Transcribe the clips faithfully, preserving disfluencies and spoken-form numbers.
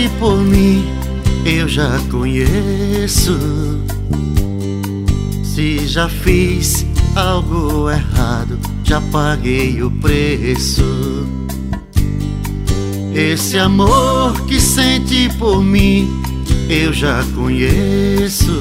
sente por mim eu já conheço. Se já fiz algo errado, já paguei o preço. Esse amor que sente por mim eu já conheço.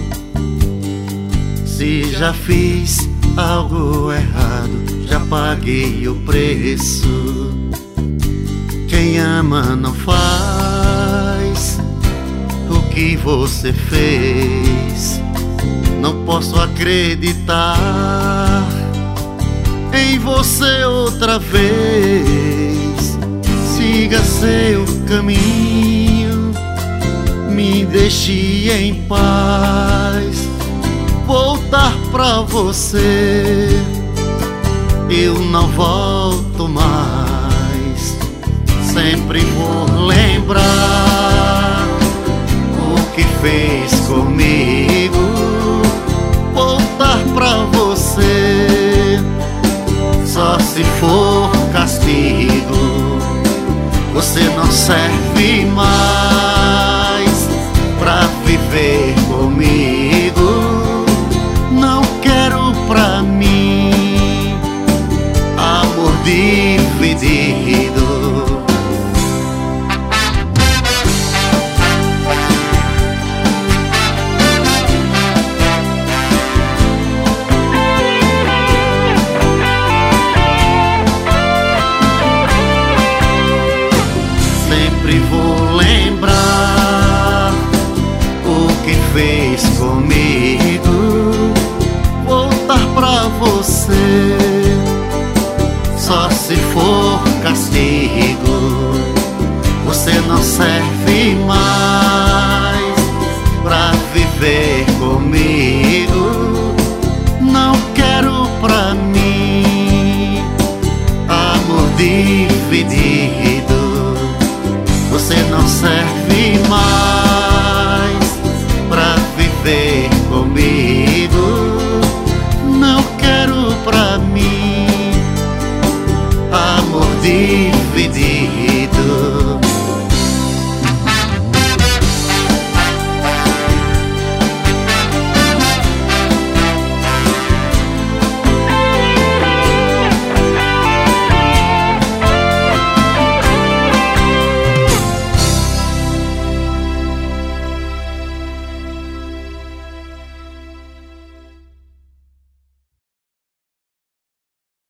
Se já fiz algo errado, já paguei o preço. Quem ama não faz o que você fez. Não posso acreditar em você outra vez. Siga seu caminho, me deixe em paz. Voltar pra você eu não volto mais. Sempre vou lembrar o que fez comigo. Voltar pra você só se for castigo. Você não serve mais pra viver comigo. Não quero pra mim amor dividido. Sempre vou lembrar o que fez comigo. Voltar pra você só se for castigo. Você não serve mais pra viver comigo. Não quero pra mim amor dividido. Você não serve mais pra viver comigo. Não quero pra mim amor dividido.